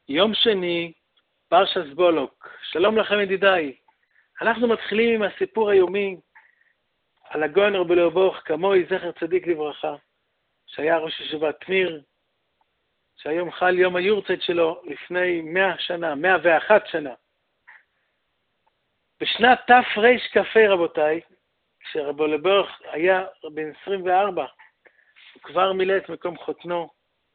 יום שני, פרשת בולוק. שלום לכם ידידיי. אנחנו מתחילים עם הסיפור היומי על הגאון רבי לאו כמוהי זכר צדיק לברכה, שהיה ראש ישיבת מיר, שהיום חל יום היורצייט שלו לפני 100 שנה, 101 שנה. בשנת תרכ"ה רבותיי, כשרבי לאו היה בן 24, הוא כבר מילא את מקום חותנו,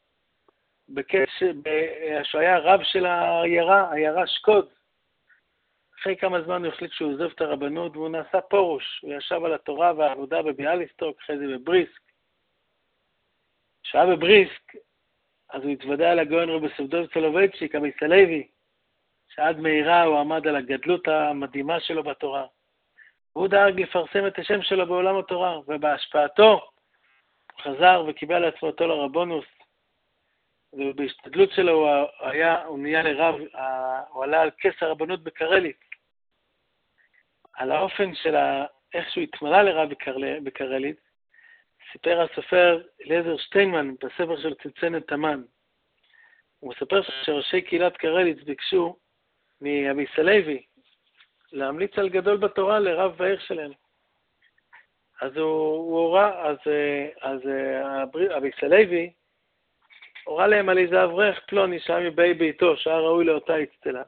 שהיה רב של העיירה שקוד. אחרי כמה זמן הוא החליט שהוא עוזב את הרבנות, והוא נעשה פורוש. הוא ישב על התורה והעבודה בביאליסטוק, אחרי זה בבריסק. כשהיה בבריסק, אז הוא התוודע על הגאון רבי סבדוב סולובייצ'יק, המסלוי, שעד מהירה הוא עמד על הגדלות המדהימה שלו בתורה. והוא דאג לפרסם את השם שלו בעולם התורה, ובהשפעתו הוא חזר וקיבל לעצמו אותו לרבונוס, ובהשתדלות שלו הוא נהיה לרב, הוא עלה על כס הרבנות בקרלית. על האופן של איך שהוא התמלא לרב בקרלית, סיפר הסופר אליעזר שטיינמן בספר של צנצנת תמן. הוא מספר שראשי קהילת קרלית ביקשו מאבי סלוי להמליץ על גדול בתורה לרב בעיר שלהם. אז הוא הורה, אז אבי סלוי הורה להם על איזה אברך פלוני שהיה מבאי ביתו, שהיה ראוי לאותה אצטלה.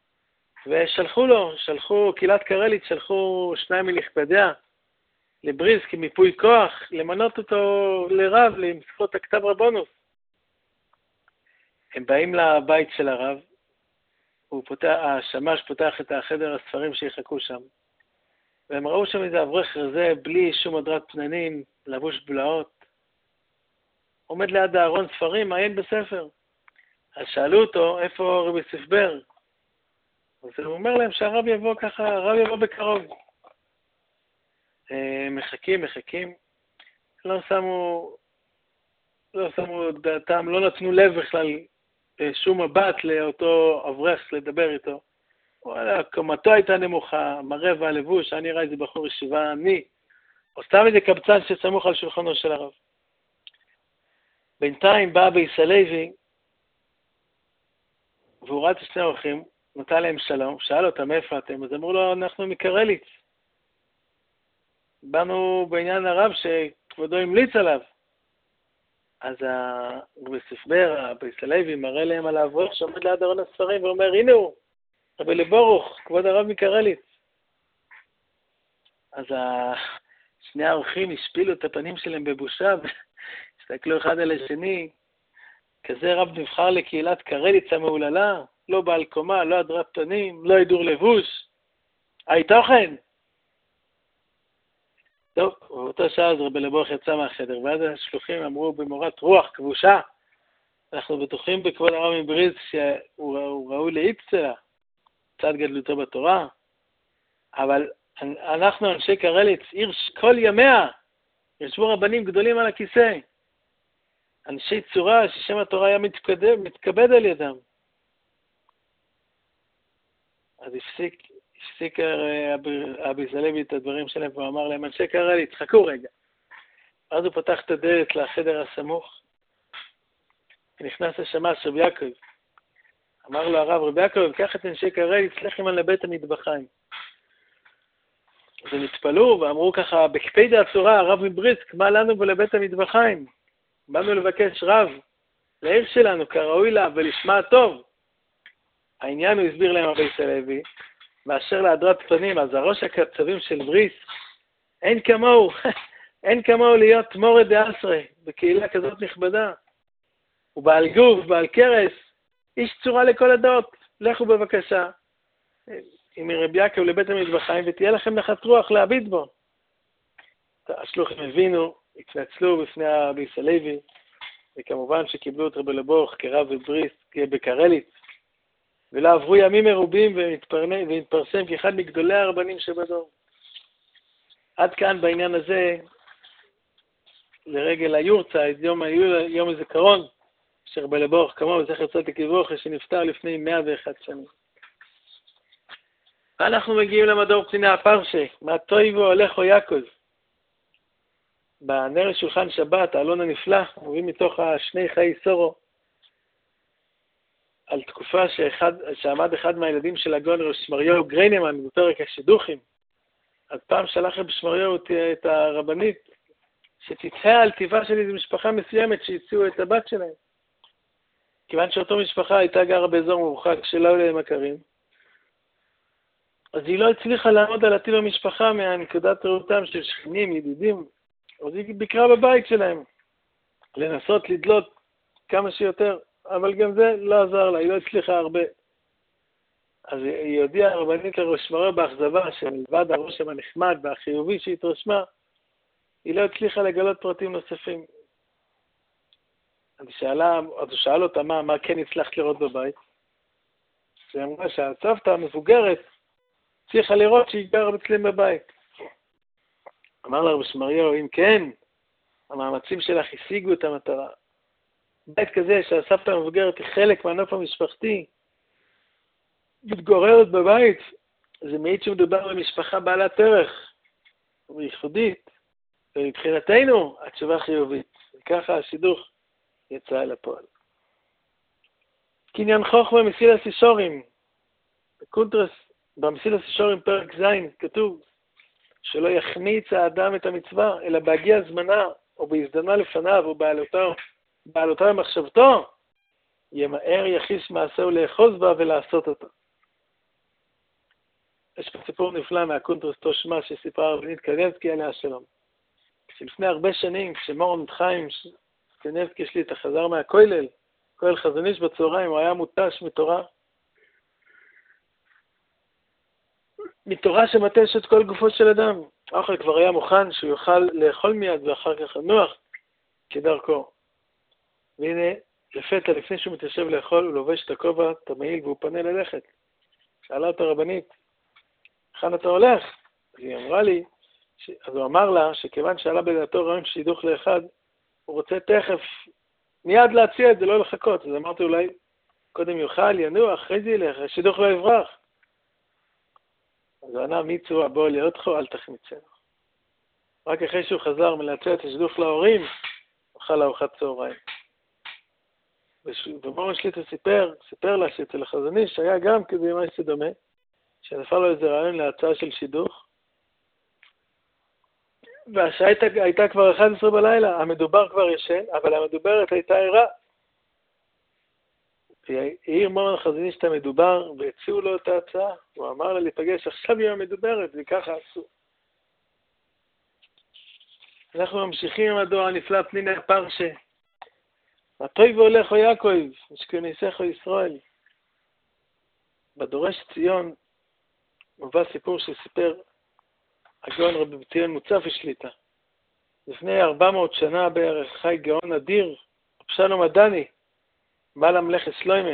ושלחו, קהילת קרלית, שלחו שניים מנכבדיה לבריסק עם מיפוי כוח, למנות אותו לרב, למסור את הכתב רבונוס. הם באים לבית של הרב, השמש פותח את החדר הספרים שיחכו שם, והם ראו שם איזה אברך רזה, בלי שום הדרת פננים, לבוש בלעות, עומד ליד הארון ספרים, מעיין בספר. אז שאלו אותו, איפה רבי ספבר? אז הוא אומר להם שהרב יבוא ככה, הרב יבוא בקרוב. מחכים. לא שמו דעתם, לא נתנו לב בכלל שום מבט לאותו אברך לדבר איתו. קומתו הייתה נמוכה, מראה והלבוש, אני נראה איזה בחור ישיבה עני, או סתם איזה קבצן שסמוך על שולחנו של הרב. בינתיים בא אבי סלוי, והוא ראה את שני האורחים, נתן להם שלום, שאל אותם איפה אתם, אז אמרו לו, אנחנו מקרליץ. באנו בעניין הרב שכבודו המליץ עליו. אז רבי ספבר, אבי סלוי, מראה להם על האברך שעומד ליד ארון הספרים, ואומר, הנה הוא, רבי לברוך, כבוד הרב מקרליץ. אז שני האורחים השפילו את הפנים שלהם בבושה, הסתכלו אחד על השני, כזה רב נבחר לקהילת קרליץ המעוללה, לא בעל קומה, לא הדרת פנים, לא הידור לבוש. תוכן. טוב, באותה שעה אז רבי לברוך יצא מהחדר, ואז השלוחים אמרו במורת רוח כבושה, אנחנו בטוחים בכבוד הרב מבריסק שהוא ראוי לאצטלה, צד גדלותו בתורה, אבל אנחנו אנשי קרליץ, עיר שכל ימיה, ישבו רבנים גדולים על הכיסא, אנשי צורה ששם התורה היה מתכבד על ידם. אז הפסיק אבי סלוי את הדברים שלהם ואמר להם, אנשי קרליץ, חכו רגע. אז הוא פתח את הדלת לחדר הסמוך, ונכנס השמש רבי יעקב. אמר לו הרב, רבי יעקב, קח את אנשי קרליץ, לך עמם לבית המטבחיים. אז הם התפלאו ואמרו ככה, בקפידה הצורה, הרב מבריסק, מה לנו ולבית המטבחיים? באנו לבקש רב לעיר שלנו, כראוי לה ולשמע טוב. העניין הוא הסביר להם אבי סלוי, מאשר להדרת פנים, אז הראש הקצבים של בריסק, אין כמוהו להיות מורד דאסרי, בקהילה כזאת נכבדה. הוא בעל גוף, בעל קרס, איש צורה לכל הדעות, לכו בבקשה עם רבי יעקב לבית המטבחיים, ותהיה לכם נחת רוח להביט בו. השלוחים הבינו, התנצלו בפני אבי סלוי, וכמובן שקיבלו את רבי לברוך כרב בבריסק בקרליץ, ולא עברו ימים מרובים והתפרסם כאחד מגדולי הרבנים שבדור. עד כאן בעניין הזה, לרגל היורצייט, יום הזיכרון, שרבי לברוך כמוהו זכר צדיק לברכה, שנפטר לפני 101 שנים. ואנחנו מגיעים למדור קציני הפרשה, מה טויבו הולכו יעקב. בנר שולחן שבת, האלון הנפלא, מובאים מתוך השני חיי סורו, על תקופה שעמד אחד מהילדים של הגאון רב שמריהו גריינמן בפרק השידוכים. אז פעם שלח רב שמריהו את הרבנית שתתהה על טבעה של איזו משפחה מסוימת שהציעו את הבת שלהם. כיוון שאותו משפחה הייתה גרה באזור מרוחק שלא היו להם מכרים, אז היא לא הצליחה לעמוד על הטיב המשפחה מהנקודת ראותם של שכנים, ידידים, אז היא ביקרה בבית שלהם, לנסות לדלות כמה שיותר, אבל גם זה לא עזר לה, היא לא הצליחה הרבה. אז היא הודיעה הרבנית לרב שמריהו באכזבה שמלבד הרושם הנחמד והחיובי שהתרשמה, היא לא הצליחה לגלות פרטים נוספים. אז הוא שאל אותה מה כן הצלחת לראות בבית. היא אמרה שהסבתא המבוגרת צריכה לראות שהיא גרה אצלם בבית. אמר לה רב שמריהו, אם כן, המאמצים שלך השיגו את המטרה. בית כזה שהסבתא המבוגרת היא חלק מהנוף המשפחתי, מתגוררת בבית, זה מעיד שמדובר במשפחה בעלת ערך וייחודית, ומבחינתנו התשובה חיובית. וככה השידוך יצא אל הפועל. קניין חוכמה מסילת ישרים, בקונטרס, במסילת ישרים פרק ז' כתוב שלא יחמיץ האדם את המצווה, אלא בהגיע זמנה או בהזדמנה לפניו או בעלותיו ומחשבתו, ימהר יחיש מעשהו לאחוז בה ולעשות אותה. יש פה סיפור נפלא מהקונטרס תושמה שסיפרה הרבנית קניבסקי עליה שלום. שלפני הרבה שנים, כשמורן חיים קניבסקי שליט"א חזר מהכולל, כולל חזון איש בצהריים, הוא היה מותש מתורה שמטש את כל גופו של אדם. האוכל כבר היה מוכן שהוא יוכל לאכול מיד ואחר כך לנוח כדרכו. והנה, לפתע, לפני שהוא מתיישב לאכול, הוא לובש את הכובע, את המעיל, והוא פנה ללכת. שאלה אותה הרבנית, היכן אתה הולך? אז היא אמרה לי, אז הוא אמר לה שכיוון שעלה בדעתו רעיון שידוך לאחד, הוא רוצה תכף מיד להציע את זה, לא לחכות. אז אמרתי אולי קודם יאכל, ינוח, אחרי זה ילך, השידוך לא יברח. אז הוא ענה, מיצו הבוא ליאותך, אל תחמיצנו. רק אחרי שהוא חזר מלהציע את השידוך להורים, אוכל ארוחת צהריים. ומורן שליט"א סיפר לה שאצל החזון איש היה גם כזה משהו דומה, שנפל לו איזה רעיון להצעה של שידוך, והשעה הייתה כבר 11 בלילה, המדובר כבר ישן, אבל המדוברת הייתה ערה. העיר מורן החזון איש את המדובר, והציעו לו את ההצעה, הוא אמר לה להיפגש עכשיו עם המדוברת, וככה עשו. אנחנו ממשיכים עם הדור הנפלא פניני הפרשה. מתי והולך או יעקב, משכניסך או ישראל. בדורש ציון מובא סיפור שסיפר הגאון רבי ציון מוצפי שליט"א. לפני 400 שנה בערך חי גאון אדיר, רב שלום הדני, בעל המלאכת שלמה.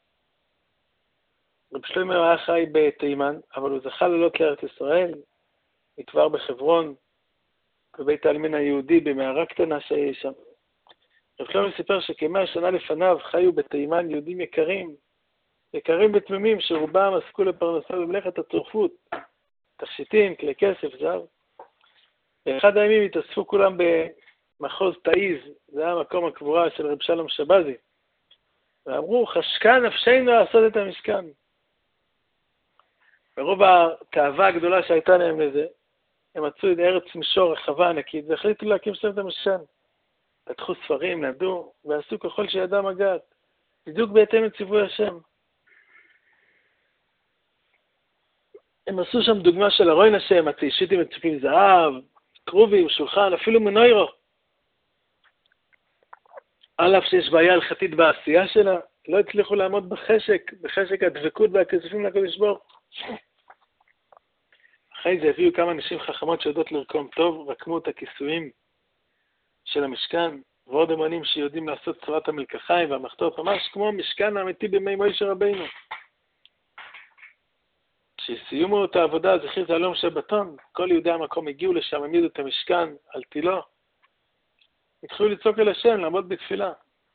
רב שלמה היה חי בתימן, אבל הוא זכה לעלות לארץ ישראל, נקבר בחברון, בבית העלמין היהודי במערה קטנה שהיה שם. רב שלמה סיפר שכ100 שנה לפניו חיו בתימן יהודים יקרים ותמימים, שרובם עסקו לפרנסה במלאכת הצורפות, תכשיטים, כלי כסף, זהב. באחד הימים התאספו כולם במחוז תאיז, זה היה מקום הקבורה של רב שלום שבזי, ואמרו, חשקה נפשנו לעשות את המשכן. ברוב התאווה הגדולה שהייתה להם לזה, הם מצאו את ארץ מישור רחבה ענקית, והחליטו להקים שם את המשכן. פתחו ספרים, למדו, ועשו ככל שידם מגעת, בדיוק בהתאם לציווי השם. הם עשו שם דוגמה של ארון השם, הציישיתים מצופים זהב, קרובים, שולחן, אפילו מנוירו. על אף שיש בעיה הלכתית בעשייה שלה, לא הצליחו לעמוד בחשק הדבקות והכספים לקדוש ברוך הוא. אחרי זה הביאו כמה נשים חכמות שיודעות לרקום טוב, רקמו את הכיסויים של המשכן, ועוד אמנים שיודעים לעשות צורת המלקחיים והמחתות, ממש כמו המשכן האמיתי בימי מוישה רבינו. כשסיימו את העבודה, זכיר זה אלום שבתון, כל יהודי המקום הגיעו לשם, העמידו את המשכן על תילו, התחילו לצעוק אל השם, לעמוד בתפילה.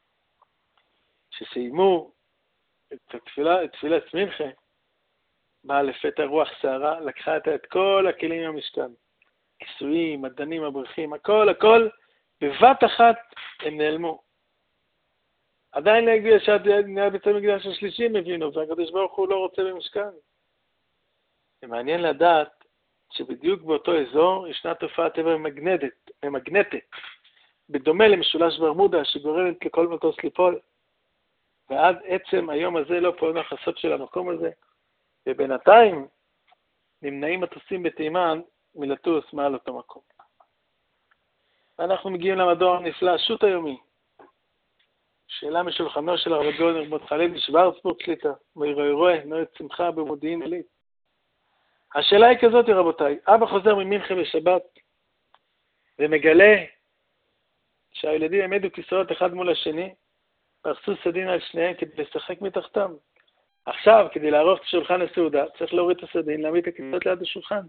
כשסיימו את תפילת מנחה, באה לפתע רוח שערה, לקחה את כל הכלים מהמשכן, כיסויים, מדנים, הבריחים, הכל, בבת אחת הם נעלמו. עדיין להגיע שעד נהיה בית המקדש השלישי מבינו, והקדוש ברוך הוא לא רוצה במשכן. זה מעניין לדעת שבדיוק באותו אזור ישנה תופעת טבע ממגנטת, בדומה למשולש ברמודה שגורמת לכל מטוס ליפול. ועד עצם היום הזה לא פועלנו החסות של המקום הזה, ובינתיים נמנעים מטוסים בתימן מלטוס מעל אותו מקום. ואנחנו מגיעים למדור הנפלא, שו"ת היומי. שאלה משולחנו של הרב גאון רבי חלבי שוורצבורג שליט"א, מאירועי נועד שמחה במודיעין עילית. השאלה היא כזאת, רבותיי, אבא חוזר ממינכה בשבת ומגלה שהילדים עמדו כיסאות אחד מול השני, פרסו סדין על שניהם כדי לשחק מתחתם. עכשיו, כדי לערוך את שולחן הסעודה, צריך להוריד את הסדין, להעמיד את הכיסאות ליד השולחן.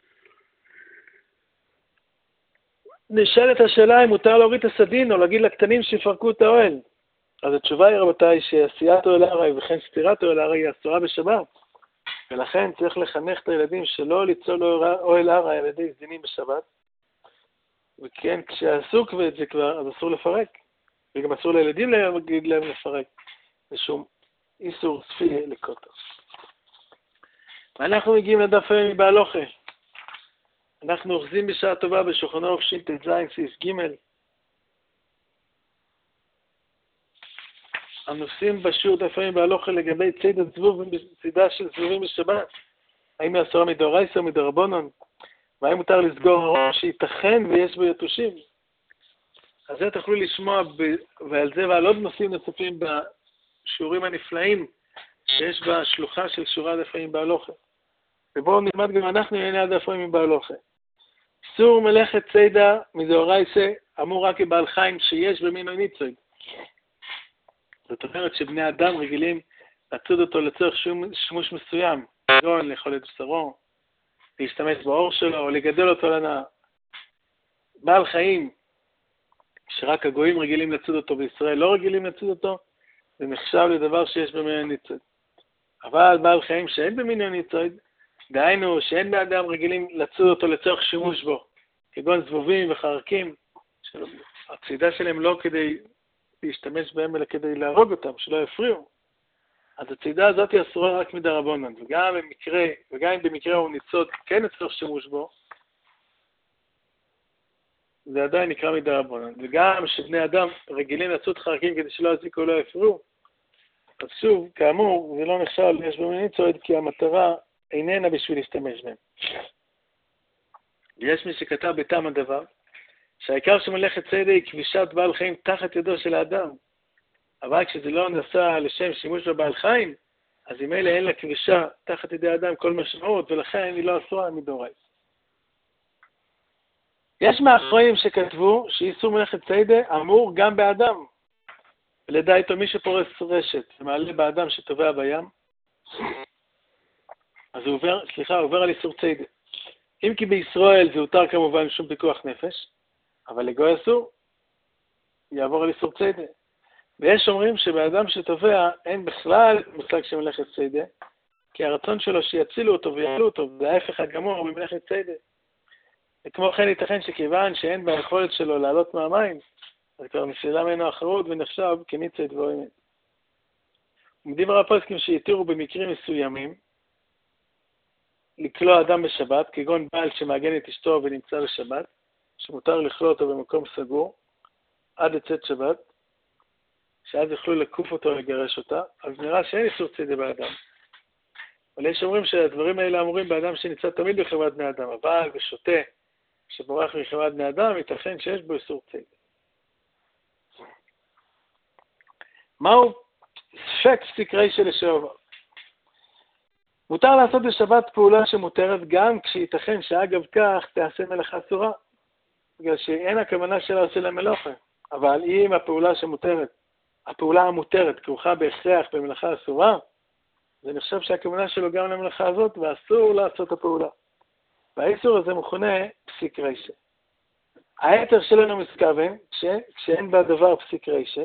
נשאלת השאלה אם מותר להוריד את הסדין או להגיד לקטנים שיפרקו את האוהל. אז התשובה היא, רבותיי, שעשיית אוהל הרי וכן סתירת אוהל הרי היא אסורה בשבת. ולכן צריך לחנך את הילדים שלא ליצול אוהל הרי על ידי סדינים בשבת. וכן, כשעשו כבר את זה כבר, אז אסור לפרק. וגם אסור לילדים להגיד להם לפרק. משום איסור ספי לקוטו. ואנחנו מגיעים לדף היומי בהלוכה. אנחנו אוחזים בשעה טובה בשולחן ערוך ש"ט"ז סעיף ג'. הנושאים בשיעור דף היומי בהלוכה לגבי ציד הזבוב וצידה של זבובים בשבת. האם היא אסורה מדאורייתא או מדרבנן? והאם מותר לסגור ארון שייתכן ויש בו יתושים? אז זה תוכלו לשמוע ועל זה ועל עוד נושאים נוספים בשיעורים הנפלאים שיש בשלוחה של שיעורי דף היומי בהלוכה. ובואו נלמד גם אנחנו ענייני דף היומי בהלוכה. איסור מלאכת צידה מדאורייתא אמור רק כבעל חיים שיש במינו ניצוד. זאת אומרת שבני אדם רגילים לצוד אותו לצורך שימוש מסוים, כגון לאכול את בשרו, להשתמש באור שלו, או לגדל אותו לנאה. בעל חיים שרק הגויים רגילים לצוד אותו בישראל לא רגילים לצוד אותו, זה נחשב לדבר שיש במינו ניצוד. אבל בעל חיים שאין במינו ניצוד, דהיינו שאין באדם רגילים לצוד אותו לצורך שימוש בו, כגון זבובים וחרקים, הצידה שלהם לא כדי להשתמש בהם אלא כדי להרוג אותם, שלא יפריעו. אז הצידה הזאת היא אסורה רק מדרבנן, וגם אם במקרה הוא ניצוד כן לצורך שימוש בו, זה עדיין נקרא מדרבנן. וגם שבני אדם רגילים לצוד חרקים כדי שלא יזיקו או לא יפריעו, אז שוב, כאמור, זה לא נחשב יש במינו ניצוד, כי המטרה איננה בשביל להשתמש בהם. ויש מי שכתב בטעם הדבר, שהעיקר שמלאכת צידה היא כבישת בעל חיים תחת ידו של האדם. אבל כשזה לא נעשה לשם שימוש בבעל חיים, אז אם אלה אין לה כבישה תחת ידי האדם כל משמעות, ולכן היא לא אסורה מדאורייתא. יש מאחרונים שכתבו שאיסור מלאכת צידה אמור גם באדם. ולדע איתו מי שפורס רשת ומעלה באדם שטובע בים, אז הוא עובר על איסור צידה. אם כי בישראל זה הותר כמובן שום פיקוח נפש, אבל לגוי אסור, יעבור על איסור צידה. ויש אומרים שבאדם שטובע אין בכלל מושג של מלאכת צידה, כי הרצון שלו שיצילו אותו ויעלו אותו, זה ההפך הגמור ממלאכת צידה. וכמו כן ייתכן שכיוון שאין ביכולת שלו לעלות מהמים, אז כבר נפסלה ממנו אחרות ונחשב כניצד ואוימת. ומדברי הפוסקים שהתירו במקרים מסוימים, לקלוע אדם בשבת, כגון בעל שמעגן את אשתו ונמצא בשבת, שמותר לכלוא אותו במקום סגור, עד לצאת שבת, שאז יוכלו לקוף אותו או לגרש אותה, אז נראה שאין איסור צידה באדם. אבל יש אומרים שהדברים האלה אמורים באדם שנמצא תמיד בחברת בני אדם, אבל ושוטה שבורח מחברת בני אדם, ייתכן שיש בו איסור צידה. מהו ספק פסיק רישא לשעבר? מותר לעשות בשבת פעולה שמותרת גם כשייתכן שאגב כך תעשה מלאכה אסורה, בגלל שאין הכוונה שלה עושה למלאכה. אבל אם הפעולה המותרת כרוכה בהכרח במלאכה אסורה, זה נחשב שהכוונה שלו גם למלאכה הזאת, ואסור לעשות הפעולה. והאיסור הזה מכונה פסיק רישא. היתר שלנו מתכוון, כשאין בדבר פסיק רישא,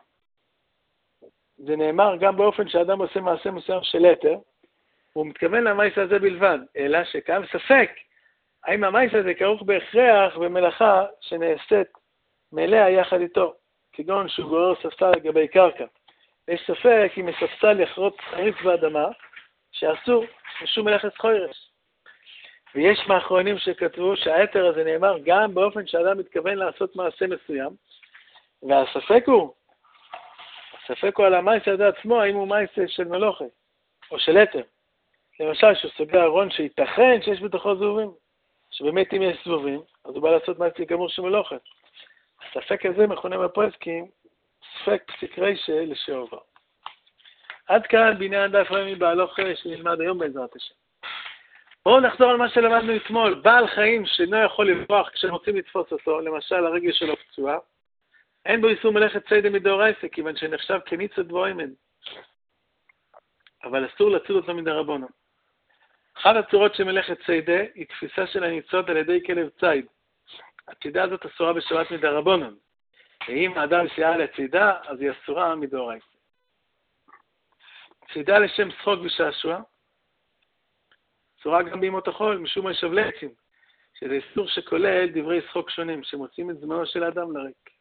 זה נאמר גם באופן שאדם עושה מעשה מסוים של היתר, הוא מתכוון למעשה הזה בלבד, אלא שקיים ספק, האם המעשה הזה כרוך בהכרח במלאכה שנעשית מלאה יחד איתו, כגון שהוא גורר ספסל לגבי קרקע. יש ספק אם הספסל יחרוץ חריץ באדמה, שאסור משום מלאכת חוירש. ויש מאחרונים שכתבו שההיתר הזה נאמר גם באופן שאדם מתכוון לעשות מעשה מסוים, והספק הוא על המעשה הזה עצמו, האם הוא מעשה של מלוכה, או של היתר. למשל, שהוא סוגר ארון שייתכן שיש בתוכו זבובים, שבאמת אם יש זבובים, אז הוא בא לעשות מעשה גמור של מלוכה. הספק הזה מכונה בפרסקים, ספק פסיק רישא לשעובר. עד כאן בעניין דף רמי בהלוכה שנלמד היום בעזרת השם. בואו נחזור על מה שלמדנו אתמול. בעל חיים שאינו יכול לברוח כשהם רוצים לתפוס אותו, למשל הרגל שלו פצועה, אין בו איסור מלאכת צידה מדאורייתא, כיוון שנחשב כניצה דבוימן. אבל אסור להציל אותו מדרבנן. אחת הצורות של מלאכת צידה היא תפיסה של הניצות על ידי כלב ציד. הצידה הזאת אסורה בשבת מדרבנן. ואם האדם סייע לצידה, אז היא אסורה מדאורייתא. צידה לשם שחוק ושעשוע, אסורה גם בימות החול, משום מה ישבלי עצים, שזה איסור שכולל דברי שחוק שונים, שמוצאים את זמנו של האדם לריק.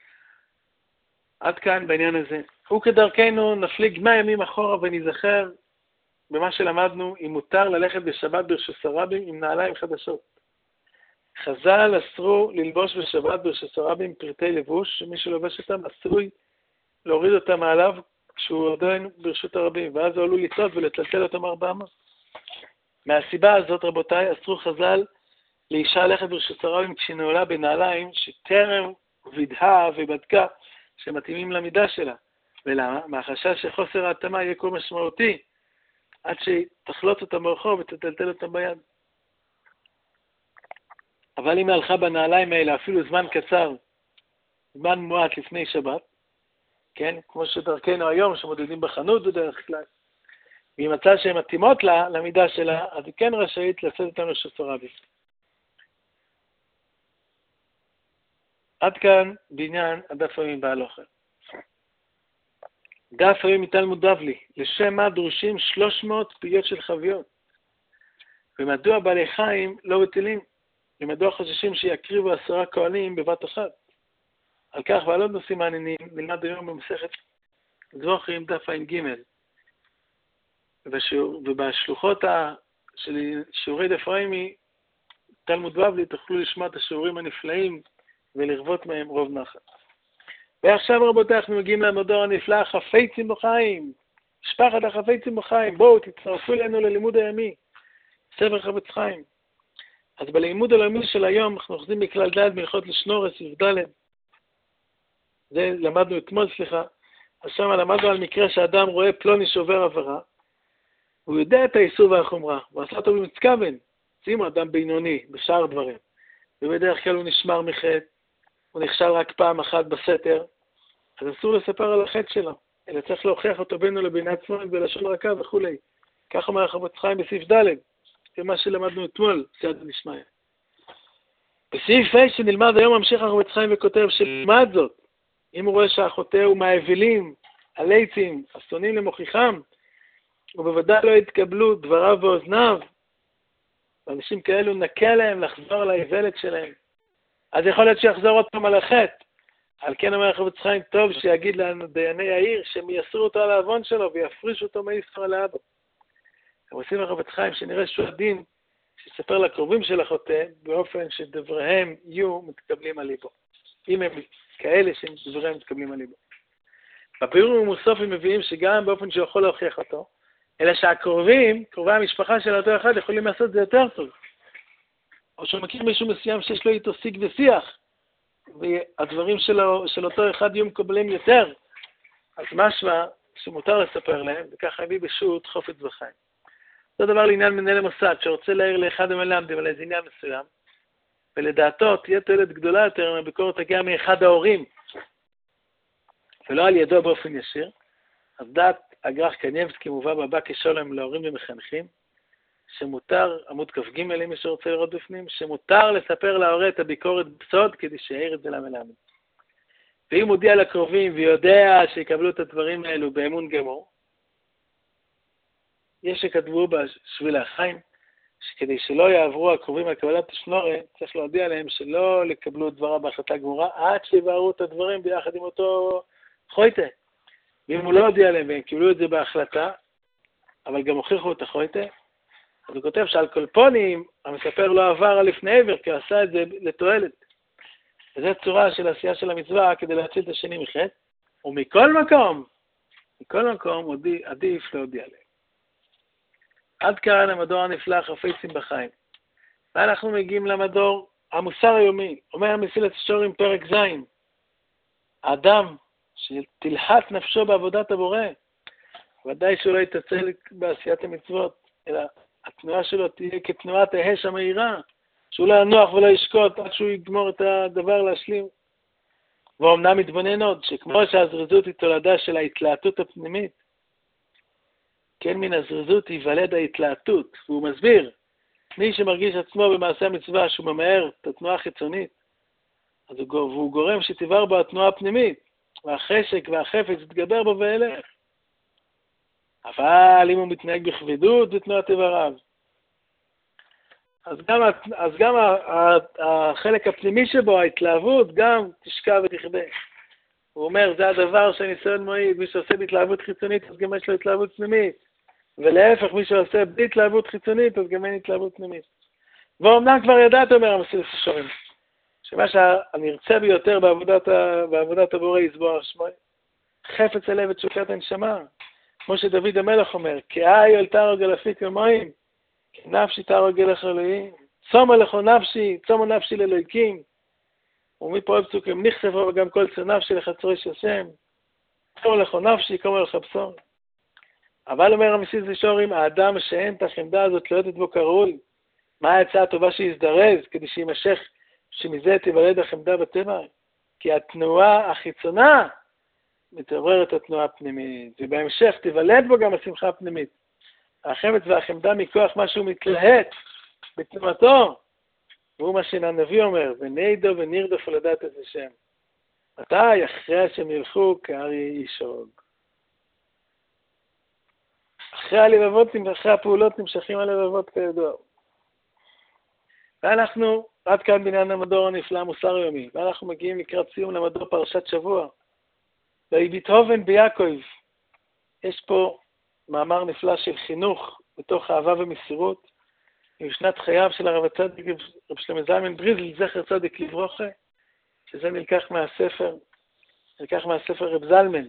עד כאן בעניין הזה. וכדרכנו נפליג 100 ימים אחורה ונזכר במה שלמדנו, אם מותר ללכת בשבת ברשות הרבים עם נעליים חדשות. חז"ל אסרו ללבוש בשבת ברשות הרבים פרטי לבוש, שמי שלובש אותם עשוי להוריד אותם מעליו כשהוא עדיין ברשות הרבים, ואז הוא עלול לטעות ולטלטל אותם 400. מהסיבה הזאת, רבותיי, אסרו חז"ל לאישה ללכת ברשות הרבים כשנעולה בנעליים שטרם וידעה ובדקה שמתאימים למידה שלה. ולמה? מהחשש שחוסר ההתאמה יהיה כה משמעותי, עד שתחלוץ אותם ברחוב ותטלטל אותם ביד. אבל אם הלכה בנעליים האלה אפילו זמן קצר, זמן מועט לפני שבת, כן? כמו שדרכנו היום, שמודדים בחנות בדרך כלל, והיא מצאה שהן מתאימות לה, למידה שלה, אז היא כן רשאית לצאת אותנו לרשות הרבים. עד כאן בעניין הדף היומי בהלוכה. דף היומי מתלמוד בבלי, לשם מה דרושים 300 פיות של חביות? ומדוע בעלי חיים לא בטלים? ומדוע חוששים שיקריבו 10 כהנים בבת אחת? על כך ועל עוד נושאים מעניינים נלמד היום במסכת זוכרים דף ע"ג. ובשלוחות של שיעורי דף היומי תלמוד בבלי תוכלו לשמוע את השיעורים הנפלאים ולרבות מהם רוב נחת. ועכשיו רבותיי, אנחנו מגיעים למדור הנפלא, חפצים בחיים. משפחת החפצים בחיים, בואו תצטרפו אלינו ללימוד הימי, ספר חפץ חיים. אז בלימוד הלאומי של היום אנחנו אוחזים בכלל ד' בהלכות לשנורס י"ד. זה למדנו אתמול, אז שם למדנו על מקרה שאדם רואה פלוני שעובר עבירה, הוא יודע את האיסור והחומרה, הוא עשה אותו במצכוון, שימו אדם בינוני בשאר דברים, ובדרך כלל הוא נשמר מחטא, הוא נכשל רק פעם אחת בסתר, אז אסור לספר על החטא שלו, אלא צריך להוכיח אותו בינו לבין עצמו בלשון רכה וכו'. כך אומר החפץ חיים בסעיף ד', זה מה שלמדנו אתמול, סייעתא דשמיא. בסעיף ה' שנלמד היום ממשיך החפץ חיים וכותב שלמד זאת, אם הוא רואה שהחוטא הוא מהאבלים, הליצים, השונאים למוכיחם, ובוודאי לא יתקבלו דבריו ואוזניו, ואנשים כאלו נקה להם לחזור לאיוולת שלהם. אז יכול להיות שיחזור עוד פעם על החטא. על כן אומר החפץ חיים, טוב שיגיד לנו דייני העיר שהם יסרו אותו על העוון שלו ויפרישו אותו מאיסור על האבא. הם עושים החפץ חיים שנראה שהוא הדין שיספר לקרובים של החוטא באופן שדבריהם יהיו מתקבלים על ליבו. אם הם כאלה שדבריהם מתקבלים על ליבו. בבירור ומוסוף הם מביאים שגם באופן שהוא יכול להוכיח אותו, אלא שהקרובים, קרובי המשפחה של אותו אחד, יכולים לעשות את זה יותר טוב. או שהוא מכיר מישהו מסוים שיש לו איתו שיג ושיח, והדברים של אותו אחד יהיו מקבלים יותר, אז משמע שמותר לספר להם, וככה הביא בשו"ת חופץ בחיים. זה דבר לעניין מנהל המוסד, שרוצה להעיר לאחד המלמדים על איזה עניין מסוים, ולדעתו תהיה תועלת גדולה יותר אם הביקורת תגיע מאחד ההורים, ולא על ידו באופן ישיר. אז דעת אגרח קניבסקי מובא בבא כשולם להורים ומחנכים, שמותר, עמוד כ"ג אם מישהו רוצה לראות בפנים, שמותר לספר להורה את הביקורת בסוד כדי שיעיר את זה למלמד. ואם מודיע לקרובים ויודע שיקבלו את הדברים האלו באמון גמור, יש שכתבו בשביל החיים, שכדי שלא יעברו הקרובים על קבלת השנורת, צריך להודיע להם שלא לקבלו את דברה בהחלטה גמורה, עד שיבארו את הדברים ביחד עם אותו חויטה. ואם הוא לא הודיע להם והם קיבלו את זה בהחלטה, אבל גם הוכיחו את החויטה, אז הוא כותב שעל כל פונים, המספר לא עבר על לפני עבר, כי הוא עשה את זה לתועלת. וזו צורה של עשייה של המצווה כדי להציל את השני מחטא, ומכל מקום עדיף להודיע להם. עד כאן המדור הנפלא חפצים בחיים. ואנחנו מגיעים למדור המוסר היומי, אומר מסילת ישרים פרק ז', האדם שתלחץ נפשו בעבודת הבורא, ודאי שהוא לא יתעצל בעשיית המצוות, אלא התנועה שלו תהיה כתנועת האש המהירה, שהוא לא ינוח ולא ישקוט עד שהוא יגמור את הדבר להשלים. ואומנם מתבונן עוד, שכמו שהזריזות היא תולדה של ההתלהטות הפנימית, כן מן הזריזות ייוולד ההתלהטות, והוא מסביר, מי שמרגיש עצמו במעשה המצווה שהוא ממהר את התנועה החיצונית, אז הוא גורם שתיבר בו התנועה הפנימית, והחשק והחפץ יתגבר בו ואלך. אבל אם הוא מתנהג בכבדות בתנועת איבריו, אז גם החלק הפנימי שבו, ההתלהבות, גם תשקע ותכבה. הוא אומר, זה הדבר שהניסיון מועיד, מי שעושה בהתלהבות חיצונית, אז גם יש לו התלהבות פנימית. ולהפך, מי שעושה בלי התלהבות חיצונית, אז גם אין התלהבות פנימית. ואומנם כבר ידעת, אומר המסילת ישרים, שמה שהנרצה ביותר בעבודת הבורא יסבור שמו, חפץ הלב ותשוקת הנשמה. כמו שדוד המלך אומר, כאי אל תהרוג אל אפיק ומים, נפשי תהרוג אל אלוהים, צומה לכו נפשי, צומה נפשי לאלוהיקים, ומפה עוד פסוקים, נכספו גם כל צור נפשי לחצרו של השם, צומה לכו נפשי, קומה לך בשור. אבל אומר המסילת ישרים, האדם שאין את החמדה הזאת לא יודעת בו כראוי, מה העצה הטובה שיזדרז, כדי שימשך, שמזה תיוולד החמדה בטבע? כי התנועה החיצונה מתעוררת התנועה הפנימית, ובהמשך תיוולד בו גם השמחה הפנימית. החמץ והחמדה מכוח משהו מתלהט בתנועתו, והוא מה שהנביא אומר, ונידו ונרדוף לדעת את השם. מתי? אחרי השם ילכו כארי ישרוג. אחרי הלבבות, אחרי הפעולות נמשכים הלבבות כידוע. ואנחנו עד כאן בעניין המדור הנפלא מוסר יומי, ואנחנו מגיעים לקראת סיום למדור פרשת שבוע. ויביטהובן ביעקב, יש פה מאמר נפלא של חינוך בתוך אהבה ומסירות, עם שנת חייו של הרב הצדיק רב שלמה זלמן בריזל, זכר צדיק לברוכה, שזה נלקח מהספר רב זלמן.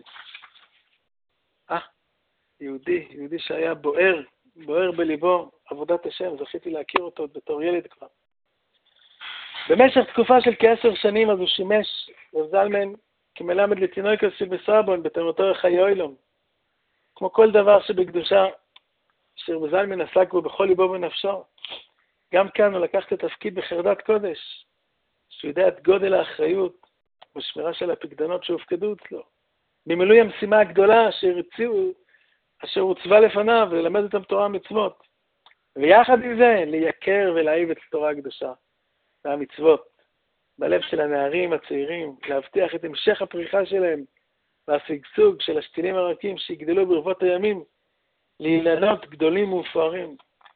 יהודי שהיה בוער בליבו עבודת השם, זכיתי להכיר אותו בתור ילד כבר. במשך תקופה של כ10 שנים אז הוא שימש רב זלמן כמלמד לתינוקות של בסרבון בתורתו חיי עולם. כמו כל דבר שבקדושה שרב זלמן עסק בו בכל ליבו ונפשו. גם כאן הוא לקח את התפקיד בחרדת קודש, שהוא יודע את גודל האחריות בשמירה של הפקדנות שהופקדו אצלו. במילוי המשימה הגדולה אשר הוצבה לפניו וללמד אותם תורה ומצוות. ויחד עם זה לייקר ולהאהיב את התורה הקדושה והמצוות בלב של הנערים הצעירים, להבטיח את המשך הפריחה שלהם והשגשוג של השתילים הרכים שיגדלו ברבות הימים לאילנות גדולים ומפוארים.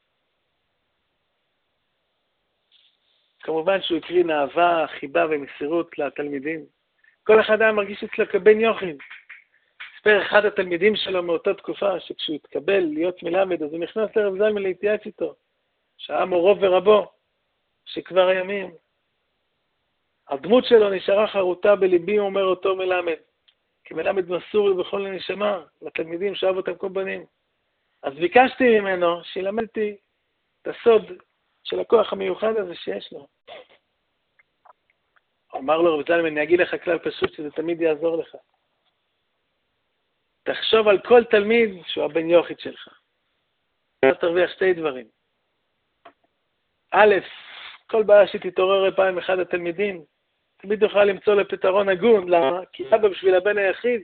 כמובן שהוא הקרין אהבה, חיבה ומסירות לתלמידים. כל אחד היה מרגיש אצלו כבן יוחין. ספר אחד התלמידים שלו מאותה תקופה, שכשהוא התקבל להיות מלמד, אז הוא נכנס לרב זלמן להתייעץ איתו, שהיה מורו ורבו, שכבר הימים. הדמות שלו נשארה חרוטה בליבי, אומר אותו מלמד, כמלמד מסור בכל הנשמה, לתלמידים שאהב אותם כל בנים. אז ביקשתי ממנו שילמדתי את הסוד של הכוח המיוחד הזה שיש לו. אמר לו רב זלמן, אני אגיד לך כלל פשוט שזה תמיד יעזור לך. תחשוב על כל תלמיד שהוא הבן יוחד שלך. אז תרוויח שתי דברים. א', כל בעיה שתתעורר פעם אחד התלמידים, תמיד יוכל למצוא לפתרון הגון. למה? כי אבא בשביל הבן היחיד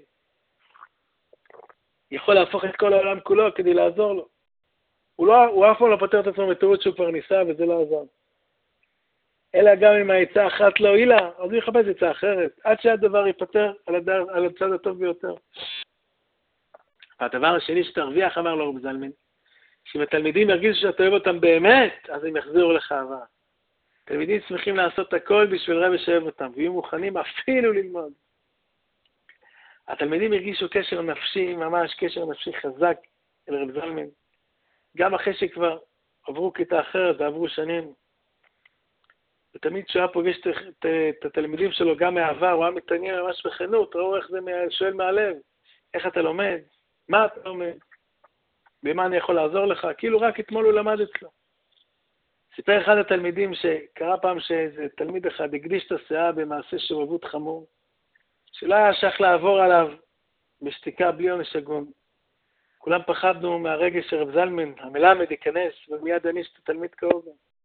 יכול להפוך את כל העולם כולו כדי לעזור לו. הוא אף פעם לא פותר את עצמו בתירוץ שהוא כבר ניסה וזה לא עזר. אלא גם אם העצה אחת לא הועילה, אז הוא יחפש עצה אחרת, עד שהדבר ייפטר על הצד הטוב ביותר. והדבר השני שתרוויח, אמר לו רב זלמן, שאם התלמידים ירגישו שאתה אוהב אותם באמת, אז הם יחזירו לך אהבה. תלמידים שמחים לעשות הכל בשביל רבי שאוהב אותם, ויהיו מוכנים אפילו ללמוד. התלמידים הרגישו קשר נפשי, ממש קשר נפשי חזק אל רב זלמן, גם אחרי שכבר עברו כיתה אחרת ועברו שנים. ותמיד כשהוא היה פוגש את התלמידים שלו גם מהעבר, הוא היה מתעניין ממש בכנות, ראו איך זה שואל מהלב, איך אתה לומד, מה אתה לומד, במה אני יכול לעזור לך, כאילו רק אתמול הוא למד אצלו. סיפר אחד התלמידים שקרה פעם שאיזה תלמיד אחד הקדיש את הסאה במעשה שובבות חמור, שלא היה שייך לעבור עליו בשתיקה בלי עונש הגון. כולם פחדנו מהרגע שרב זלמן, המלמד, ייכנס ומיד עניש את התלמיד קרוב.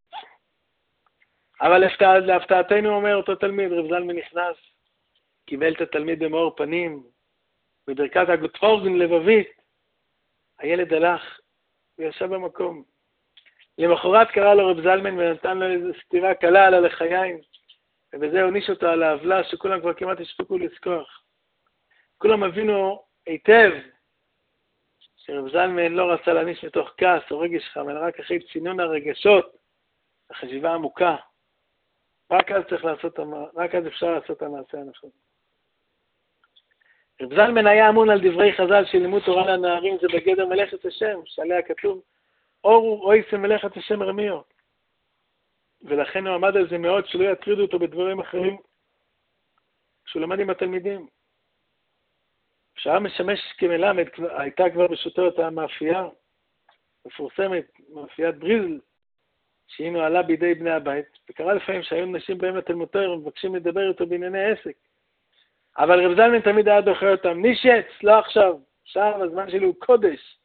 אבל להפתעתנו אומר אותו תלמיד, רב זלמן נכנס, קיבל את התלמיד במאור פנים, בברכת הגוטפורגן לבבית. הילד הלך וישב במקום. למחרת קרא לו רב זלמן ונתן לו איזו סתירה קלה על הלחיים, ובזה הוניש אותו על העוולה שכולם כבר כמעט השפיקו לזכוח. כולם הבינו היטב שרב זלמן לא רצה להניש מתוך כעס או רגש חם, אלא רק אחרי צינון הרגשות, החשיבה עמוקה. רק אז אפשר לעשות את המעשה הנכון. רב זלמן היה אמון על דברי חז"ל של לימוד תורה לנערים, זה בגדר מלאכת השם, שעליה כתוב, אורו אויסם מלאכת השם רמיו. ולכן הוא עמד על זה מאוד, שלא יטרידו אותו בדברים אחרים, כשהוא למד עם התלמידים. כשהיה משמש כמלמד, הייתה כבר בשותו את המאפייה, מפורסמת, מאפיית בריזל, שהיא נועלה בידי בני הבית, וקרה לפעמים שהיו נשים בהם לתלמוד תורה ומבקשים לדבר איתו בענייני עסק. אבל רב זלמן תמיד היה דוחה אותם, נישץ, לא עכשיו, עכשיו הזמן שלי הוא קודש,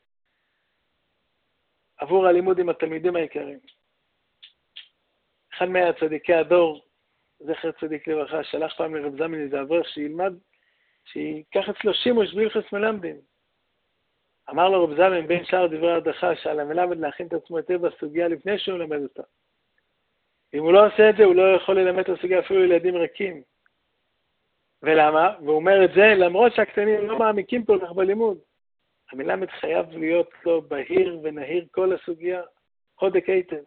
עבור הלימוד עם התלמידים העיקריים. אחד מהצדיקי הדור, זכר צדיק לברכה, שלח פעם לרב זלמן איזה אברך שילמד, שיקח אצלו שימוש בהלכות מלמדים. אמר לו רב זלמן בין שאר דברי הדרכה שעל המלמד להכין את עצמו היטב בסוגיה לפני שהוא למד אותה. אם הוא לא עושה את זה, הוא לא יכול ללמד את הסוגיה אפילו לילדים רכים. ולמה? והוא אומר את זה למרות שהקטנים לא מעמיקים כל כך בלימוד. המלמד חייב להיות לו בהיר ונהיר כל הסוגיה, חודק היטב.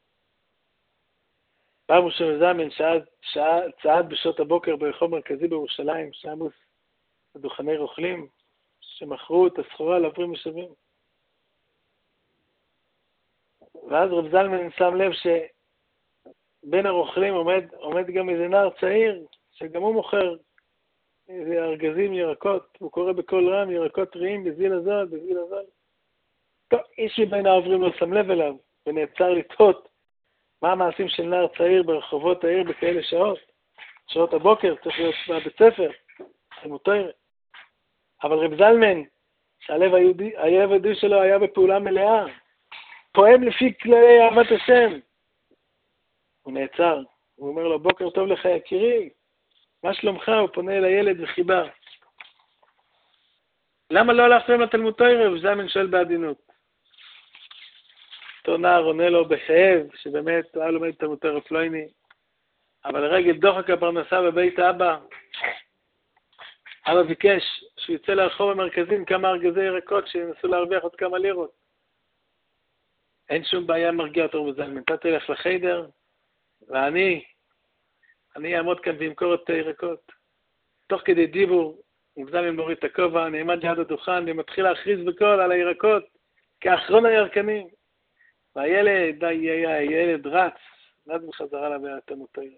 פעם ראשון זלמן צעד בשעות הבוקר ברחוב מרכזי בירושלים, שעמוס הדוכני רוכלים, שמכרו את הסחורה לעברים ושבים. ואז רב זלמן שם לב שבין הרוכלים עומד גם איזה נער צעיר, שגם הוא מוכר איזה ארגזים ירקות, הוא קורא בכל רם, ירקות טריים, בזיל הזול, בזיל הזול. טוב, איש מבין העוברים לא שם לב אליו, ונעצר לתהות מה המעשים של נער צעיר ברחובות העיר בכאלה שעות. שעות הבוקר, צריך להיות בבית ספר, תלמוד תורה. אבל רב זלמן, שהלב היהודי שלו היה בפעולה מלאה, פועם לפי כללי אהבת השם. הוא נעצר, הוא אומר לו, בוקר טוב לך יקירי, מה שלומך? הוא פונה אל הילד וחיבה. למה לא הלכתם לתלמוד תורה? רב זלמן שואל בעדינות. אותו נער עונה לו בכאב, שבאמת הוא היה לומד תלמוד תורה פלויני, אבל לרגל דוחק הפרנסה בבית אבא, אבא ביקש שהוא יצא לרחוב המרכזי עם כמה ארגזי ירקות שינסו להרוויח עוד כמה לירות. אין שום בעיה מרגיע אותו רב זלמן. אתה תלך לחיידר, ואני אעמוד כאן וימכור את הירקות. תוך כדי דיבור, רב זלמן מוריד את הכובע, נעמד ליד הדוכן ומתחיל להכריז בקול על הירקות כאחרון הירקנים. והילד רץ בחזרה לבית המותר.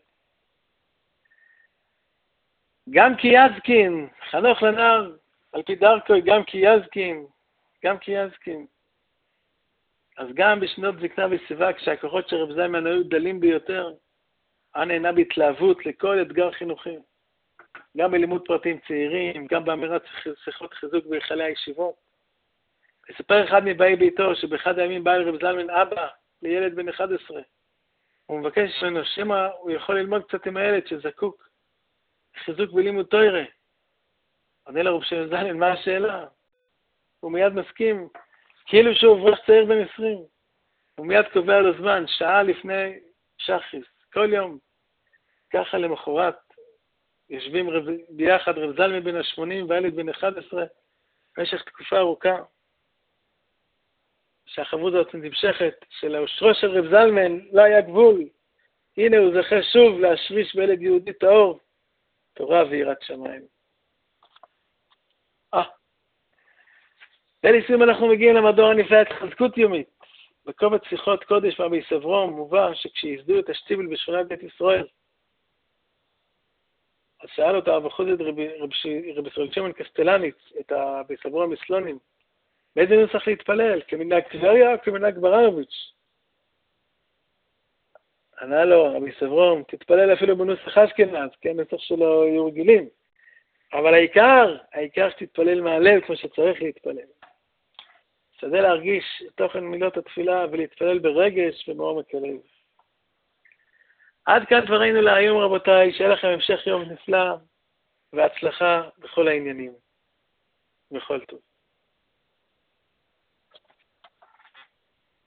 גם כי יזקין, חנוך לנער, על פי דרכו, גם כי יזקין. אז גם בשנות זקנה ושיבה, כשהכוחות של רב זלמן היו דלים ביותר, נהנה בהתלהבות לכל אתגר חינוכי. גם בלימוד פרטים צעירים, גם באמירת שיחות חיזוק בהיכלי הישיבות. אספר אחד מבאי ביתו, שבאחד הימים בא אל רב זלמן אבא לילד בן 11. הוא מבקש ממנו שמא הוא יכול ללמוד קצת עם הילד שזקוק חיזוק בלימוד תורה. עונה לרב זלמן, מה השאלה? הוא מיד מסכים, כאילו שהוא אברך צעיר בן 20. הוא מיד קובע לו זמן, שעה לפני שחריס, כל יום. ככה למחרת יושבים ביחד רב זלמן בן 80 והילד בן 11 במשך תקופה ארוכה. שהחבות הזאת נמשכת, שלאושרו של רב זלמן לא היה גבול. הנה הוא זכה שוב להשריש בילד יהודי טהור, תורה ויראת שמיים. ולסיום אנחנו מגיעים למדור הנפלא התחזקות יומית. בקובץ שיחות קודש מרבי סברום מובא שכשיסדו את השטיבל בשכונת בית ישראל, אז שאל אותה אבו חודד רבי שמעון קסטלניץ, את רבי סברום מסלונים, באיזה נוסח להתפלל, כמנהג טבריה או כמנהג ברנוביץ'? ענה לו רבי סברום, תתפלל אפילו בנוסח אשכנז, כי הנוסח שלו יהיו רגילים. אבל העיקר שתתפלל מהלב כמו שצריך להתפלל. שתדע להרגיש את תוכן מילות התפילה ולהתפלל ברגש ומעומק הלב. עד כאן דברינו להיום רבותיי, שיהיה לכם המשך יום נפלא והצלחה בכל העניינים. וכל טוב.